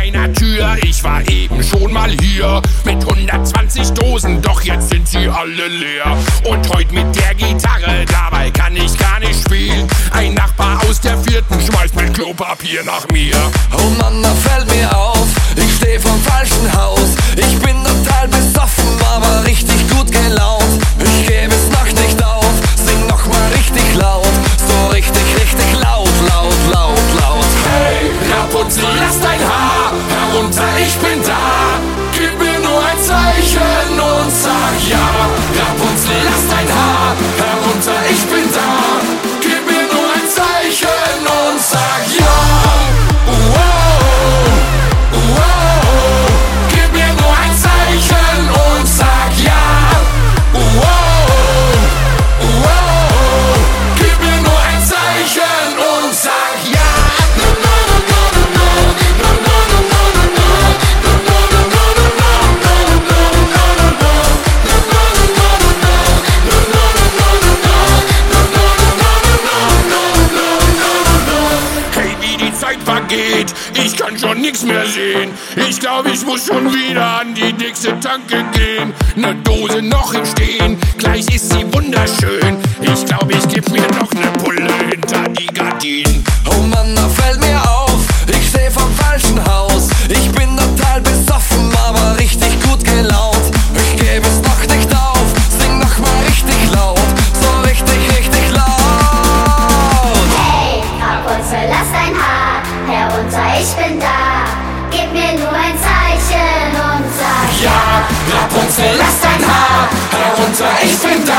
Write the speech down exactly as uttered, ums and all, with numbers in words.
meiner Tür. Ich war eben schon mal hier mit hundertzwanzig Dosen, doch jetzt sind sie alle leer. Und heute mit der Gitarre, dabei kann ich gar nicht spielen. Ein Nachbar aus der vierten schmeißt mit Klopapier nach mir. Oh Mann, da fällt mir auf, ich steh vom falschen Haus. Ich bin total besoffen, aber richtig gut gelaunt. Ich geb es noch nicht auf, sing noch mal richtig laut. So richtig, richtig laut, laut, laut, laut. Hey, Rapunzel, lass dein Haar herunter, ich bin da. Gib mir nur ein Zeichen und sag ja. Rapunzel, lass dein Haar herunter, ich bin da. Gib mir nur ein Zeichen und sag ja. Wow, wow. Gib mir nur ein Zeichen und sag ja. Wow, wow. Gib mir nur ein Zeichen und sag ja. Vergeht, ich kann schon nix mehr sehen. Ich glaub, ich muss schon wieder an die nächste Tanke gehen. Ne Dose noch im Stehen, gleich ist sie wunderschön. Ich glaub, ich geb mir noch ne Pulle hinter die Gardinen. Oh Mann, da fällt mir auf, ich steh vom falschen Haus. Ich bin total besoffen, aber richtig gut gelaunt. Ich geb es noch nicht auf, sing noch mal richtig laut. So richtig, richtig laut. Hey, Rapunzel, lass dein Haar herunter, ich bin da. Gib mir nur ein Zeichen und sag ja. Rapunzel, lass dein Haar herunter, ich bin da.